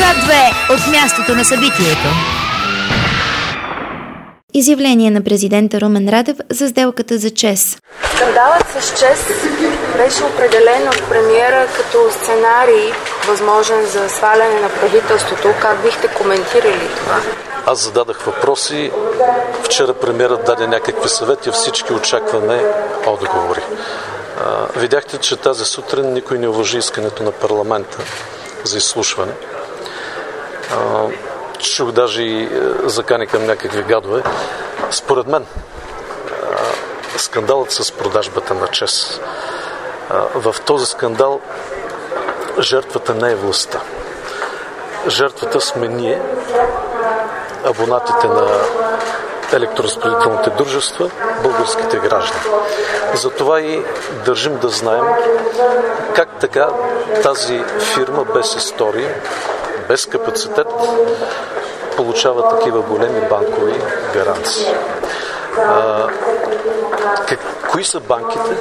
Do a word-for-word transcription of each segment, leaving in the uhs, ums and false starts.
К две от мястото на събитието. Изявление на президента Румен Радев за сделката за ЧЕЗ. Скандалът с ЧЕЗ беше определен от премиера като сценарий, възможен за сваляне на правителството. Как бихте коментирали това? Аз зададах въпроси. Вчера премиерът даде някакви съвети, всички очакваме отговори. Видяхте, че тази сутрин никой не уважи искането на парламента за изслушване. Чух даже и закани към някакви гадове. Според мен, скандалът с продажбата на ЧЕЗ. В този скандал жертвата не е властта. Жертвата сме ние, абонатите на електроразпределителните дружества, българските граждани. Затова и държим да знаем как така тази фирма без история, без капацитет, получава такива големи банкови гаранции. А, как, кои са банките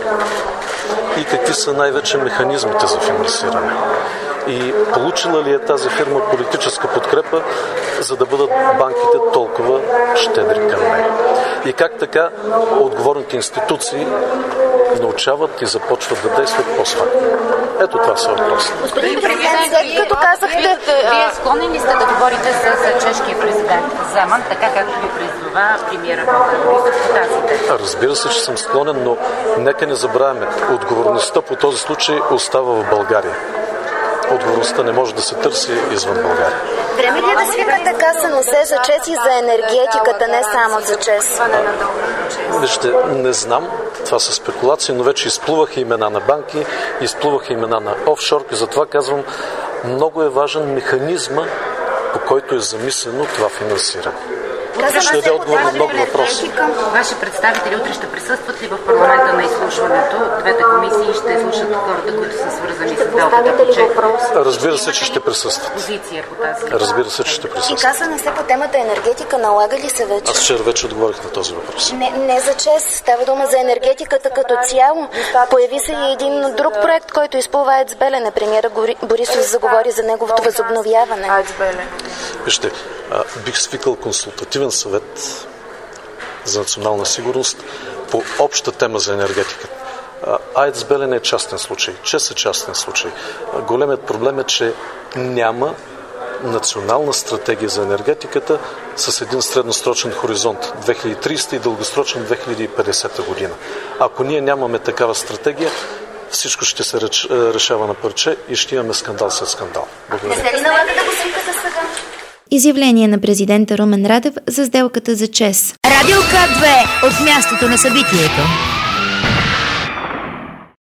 и какви са най-вече механизмите за финансиране? И получила ли е тази фирма политическа подкрепа, за да бъдат банките толкова щедри към нея? И как така отговорните институции научават и започват да действат по-свободно? Ето това са въпроси. Господин президент, след като казахте... Вие склонни ли сте да говорите с чешкия президент Земан, така както ви призова премиера Борисов по тази тема? Разбира се, че съм склонен, но нека не забравяме. Отговорността по този случай остава в България. Отговорността не може да се търси извън България. Време ли е да свикате каса не се за ЧЕЗ и за енергетиката, не само за ЧЕЗ? Вижте, не знам. Това са спекулации, но вече изплуваха имена на банки, изплуваха имена на офшорки. Затова казвам, много е важен механизма, по който е замислено това финансиране. Ще даде отговор на много въпроси. Ваши представители утре ще присъстват ли в парламента на изслушването? Двете комисии ще слушат хората, които са свързани с делката по ЧЕЗ. Разбира се, че ще присъстват. Позиция по тази. Разбира се, че ще присъстват. И каза не се по темата енергетика, налага ли се вече? Аз вчера вече отговорих на този въпрос. Не, не за ЧЕЗ, става дума за енергетиката като цяло. Появи се и един друг проект, който изплува АЕЦ Белене. Премиера Борисов заговори за неговото възобновяване. АЕЦ Белене. Вижте, бих свикал консултативен съвет за национална сигурност по обща тема за енергетиката. АЕЦ Белене е частен случай, ЧЕЗ е частен случай. Големият проблем е, че няма национална стратегия за енергетиката с един средносрочен хоризонт две хиляди и тридесета и дългосрочен две хиляди и петдесета година. Ако ние нямаме такава стратегия, всичко ще се решава на парче и ще имаме скандал след скандал. Благодаря. Не се ли налага да го свикате сега? Изявление на президента Румен Радев за сделката за ЧЕЗ. Радио К две от мястото на събитието.